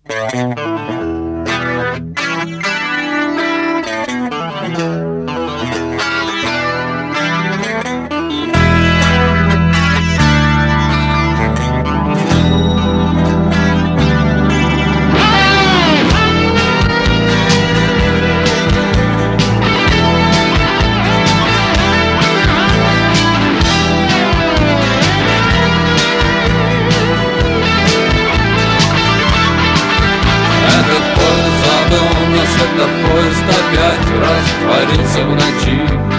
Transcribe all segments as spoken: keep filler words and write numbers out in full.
Этот поезд опять растворился в ночи.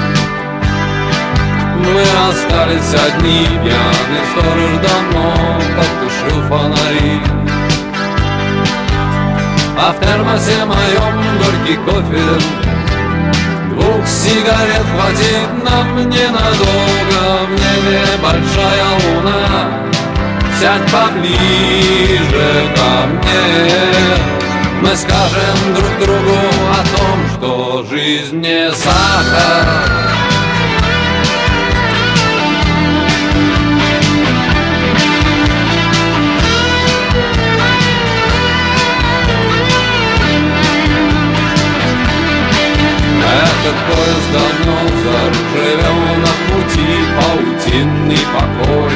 Мы остались одни, пьяный сторож давно потушил фонари. А в термосе моем горький кофе, двух сигарет хватит нам ненадолго. В небе большая луна, сядь поближе ко мне. Мы скажем друг другу о том, что жизнь не сахар. Этот поезд давно заржавел, на пути паутинный покой.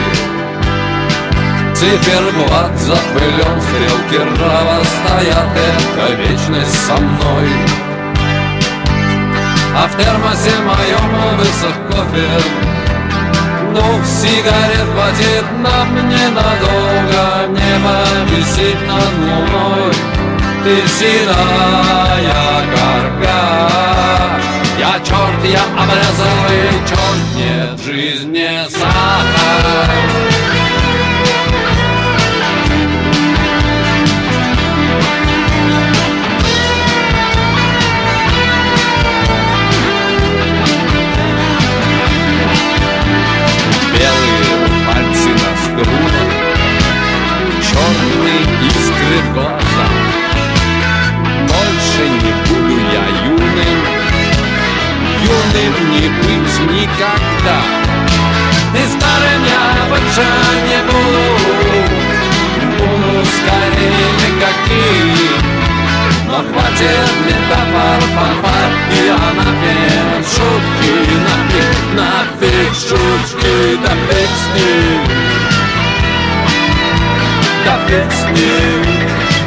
Цифер глад запылен, стрелки ржаво стоят, это вечность со мной. А в термосе моем высох кофе, двух сигарет хватит нам ненадолго. Небо висит над луной, ты седая корга. Я черт, я обрезанный черт, нет, жизнь не сахар. Белые пальцы на струнах, черные искры в глазах. Больше не буду я юным, юным не быть никогда. И старым я больше не буду, буду скорее никаким. Но хватит метафор, фанфар, и я нафиг шутки, нафиг, нафиг шутки, да фиг с ним, да фиг с ним.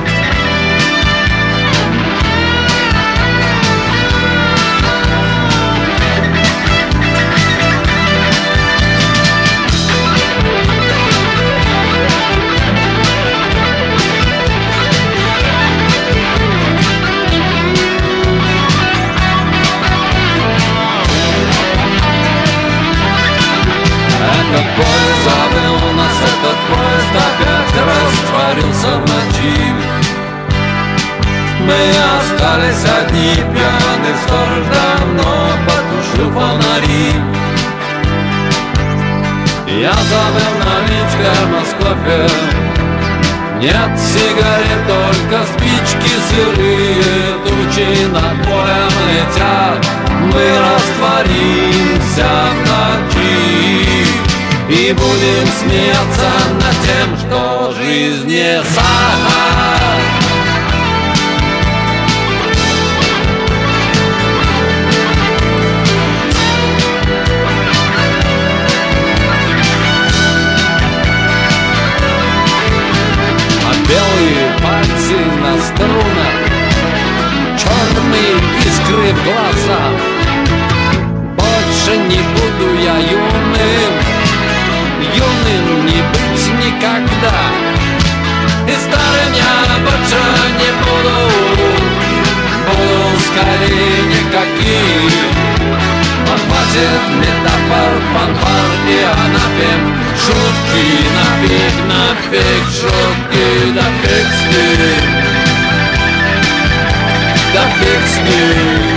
Этот поезд забыл нас, этот поезд опять растворился в ночи. Мы остались одни, пьяный сторож давно потушил фонари. Я забыл налить в термос кофе, нет сигарет, только спички сырые. Тучи над полем летят, мы растворимся в ночи. И будем смеяться над тем, что жизнь не сахар. А белые пальцы на струнах, черные искры в глазах. Больше не буду я юным, юным не быть никогда. И старым я больше не буду, буду скорее никаким. Но хватит метафор, фанфар и анафем, шутки, нафиг, нафиг, шутки, да фиг с ним, да фиг с ним.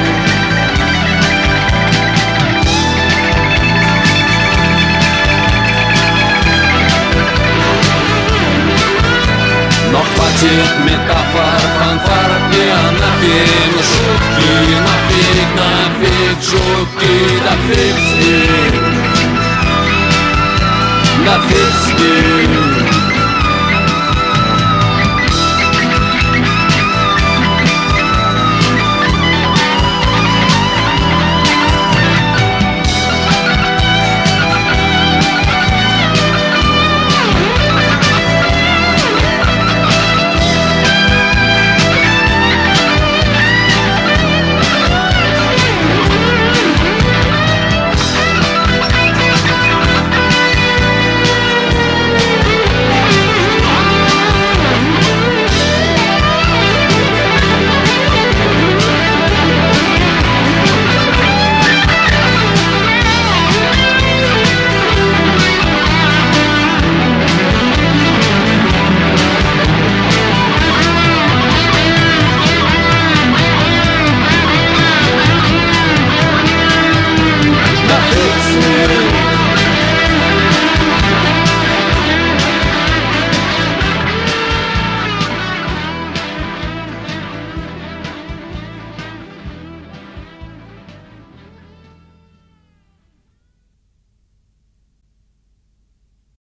Но хватит метафор, фанфар и анафем, шутки, нафиг, нафиг, шутки, да фиг с ним, да фиг с ним.